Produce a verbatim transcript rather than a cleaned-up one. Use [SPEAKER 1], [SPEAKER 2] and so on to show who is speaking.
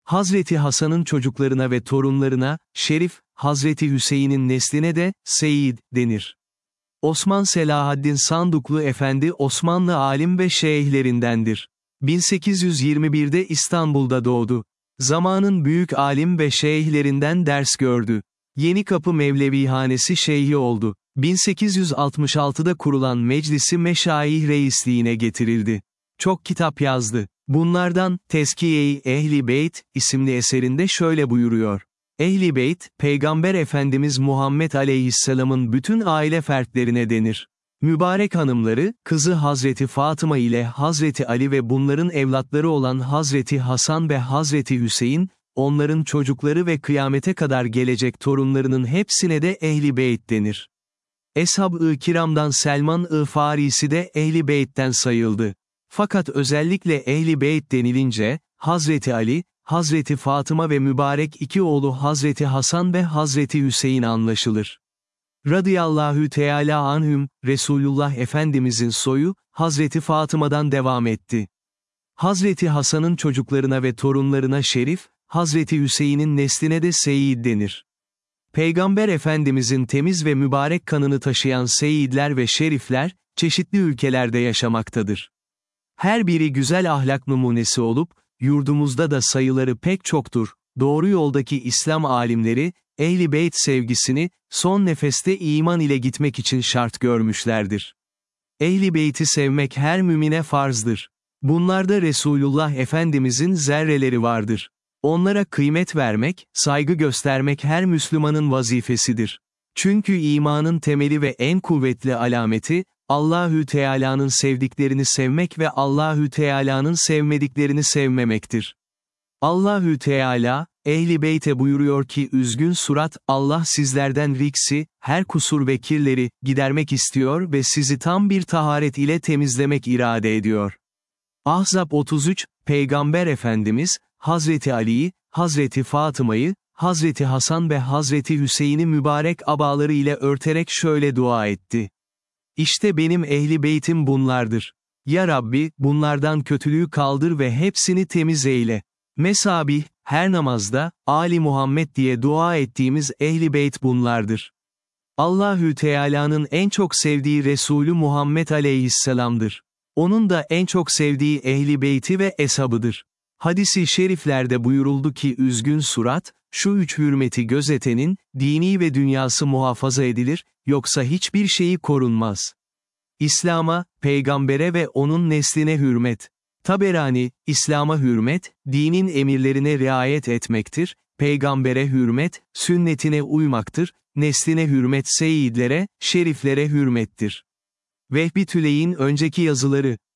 [SPEAKER 1] Hazreti Hasan'ın çocuklarına ve torunlarına, Şerif, Hazreti Hüseyin'in nesline de, Seyyid, denir. Osman Selahaddin Sanduklu Efendi Osmanlı alim ve şeyhlerindendir. bin sekiz yüz yirmi birde İstanbul'da doğdu. Zamanın büyük alim ve şeyhlerinden ders gördü. Yenikapı Mevlevihanesi şeyhi oldu. bin sekiz yüz altmış altıda kurulan Meclisi Meşayih reisliğine getirildi. Çok kitap yazdı. Bunlardan, Tezkiye-i Ehli Beyt, isimli eserinde şöyle buyuruyor. Ehli Beyt, Peygamber Efendimiz Muhammed Aleyhisselam'ın bütün aile fertlerine denir. Mübarek hanımları, kızı Hazreti Fatıma ile Hazreti Ali ve bunların evlatları olan Hazreti Hasan ve Hazreti Hüseyin, onların çocukları ve kıyamete kadar gelecek torunlarının hepsine de Ehli Beyt denir. Eshab-ı Kiram'dan Selman-ı Farisi de Ehli Beyt'ten sayıldı. Fakat özellikle Ehli Beyt denilince, Hazreti Ali, Hazreti Fatıma ve mübarek iki oğlu Hazreti Hasan ve Hazreti Hüseyin anlaşılır. Radıyallahu Teala anhüm, Resulullah Efendimizin soyu, Hazreti Fatıma'dan devam etti. Hazreti Hasan'ın çocuklarına ve torunlarına Şerif, Hazreti Hüseyin'in nesline de Seyyid denir. Peygamber Efendimizin temiz ve mübarek kanını taşıyan Seyyidler ve Şerifler, çeşitli ülkelerde yaşamaktadır. Her biri güzel ahlak numunesi olup, yurdumuzda da sayıları pek çoktur. Doğru yoldaki İslam alimleri, Ehl-i Beyt sevgisini, son nefeste iman ile gitmek için şart görmüşlerdir. Ehl-i Beyt'i sevmek her mümine farzdır. Bunlarda Resulullah Efendimizin zerreleri vardır. Onlara kıymet vermek, saygı göstermek her Müslümanın vazifesidir. Çünkü imanın temeli ve en kuvvetli alameti, Allahü Teala'nın sevdiklerini sevmek ve Allahü Teala'nın sevmediklerini sevmemektir. Allahü Teala, Ehl-i Beyt'e buyuruyor ki üzgün surat, Allah sizlerden riksi, her kusur ve kirleri, gidermek istiyor ve sizi tam bir taharet ile temizlemek irade ediyor. Ahzab otuz üç, Peygamber Efendimiz, Hazreti Ali'yi, Hazreti Fatıma'yı, Hazreti Hasan ve Hazreti Hüseyin'i mübarek abaları ile örterek şöyle dua etti. İşte benim Ehl-i Beytim bunlardır. Ya Rabbi, bunlardan kötülüğü kaldır ve hepsini temiz eyle. Mesabih, her namazda, Ali Muhammed diye dua ettiğimiz Ehl-i Beyt bunlardır. Allahü Teala'nın en çok sevdiği Resulü Muhammed Aleyhisselam'dır. Onun da en çok sevdiği Ehl-i Beyti ve eshabıdır. Hadis-i şeriflerde buyuruldu ki üzgün surat, şu üç hürmeti gözetenin, dini ve dünyası muhafaza edilir, yoksa hiçbir şeyi korunmaz. İslam'a, peygambere ve onun nesline hürmet. Taberani, İslam'a hürmet, dinin emirlerine riayet etmektir, peygambere hürmet, sünnetine uymaktır, nesline hürmet seyyidlere, şeriflere hürmettir. Vehbi Tüley'in önceki yazıları